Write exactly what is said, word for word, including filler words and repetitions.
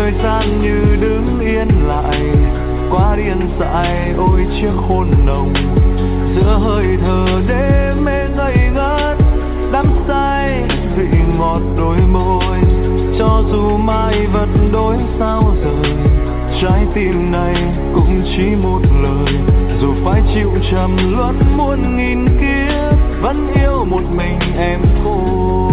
thời gian như đứng yên lại, quá điên dại ôi chiếc hôn nồng. Giữa hơi thở đêm mê ngây ngất, đắm say vị ngọt đôi môi. Cho dù mai vật đổi sao rời, trái tim này cũng chỉ một lời. Dù phải chịu trầm luân muôn nghìn kiếp, vẫn yêu một mình em thôi.